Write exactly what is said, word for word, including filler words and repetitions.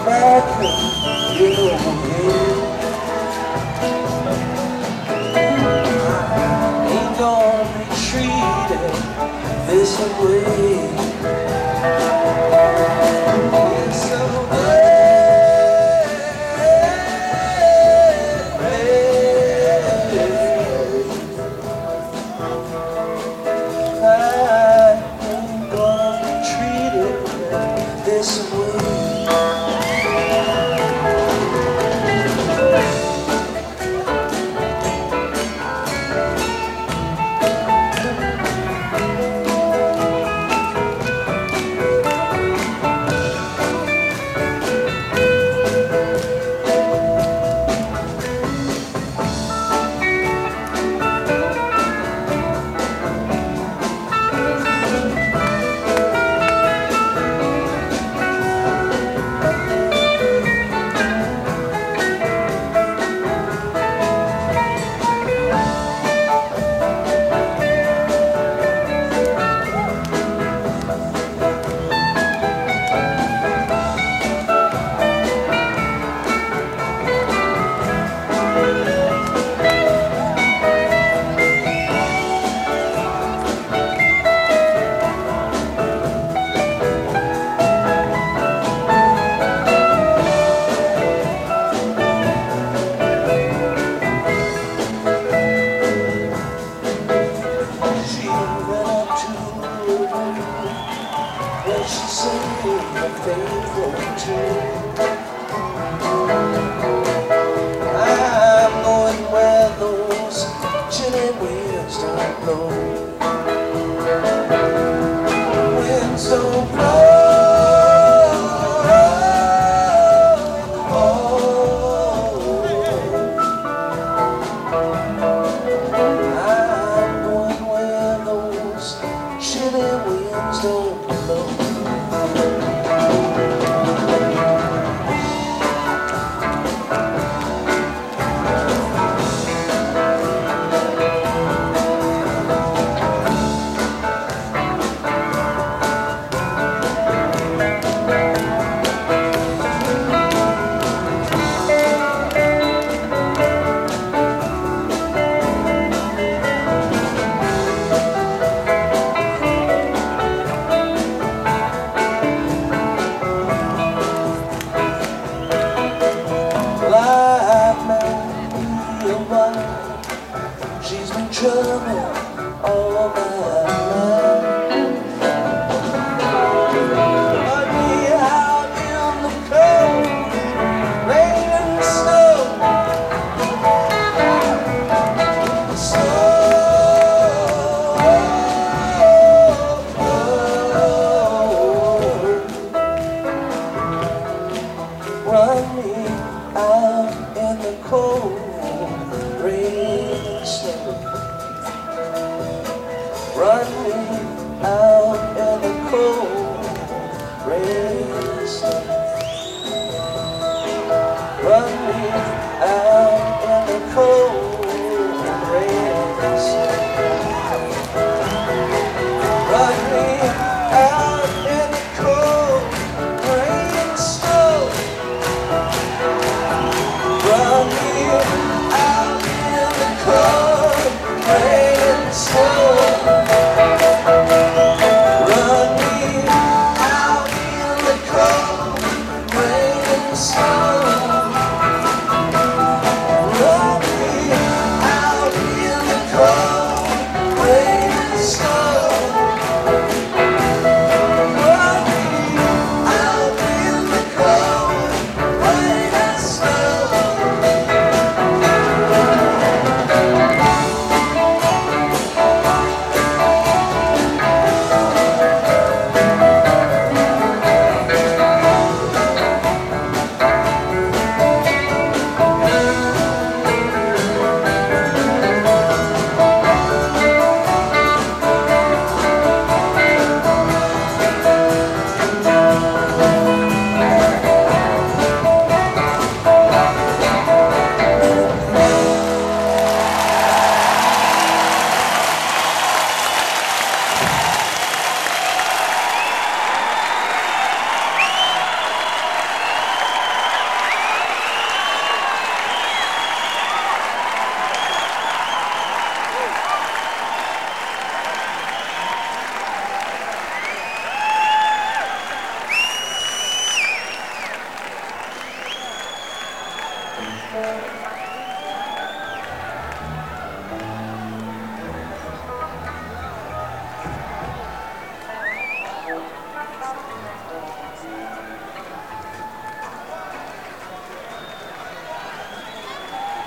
back your way. I ain't gonna be treated this way. It's so bad, I ain't gonna be treated this way. She said my favorite tune. I'm going where those chilly winds don't blow. Winds don't blow. I'm going where those chilly winds don't blow. She's been trouble all my life. I'd be out in the cold, rain and snow. Snow. Run me out in the cold, rain and snow. Run me out in the cold, rain and snow. Run me out in the cold, rain and snow. Run me out in the cold, rain and snow. rain.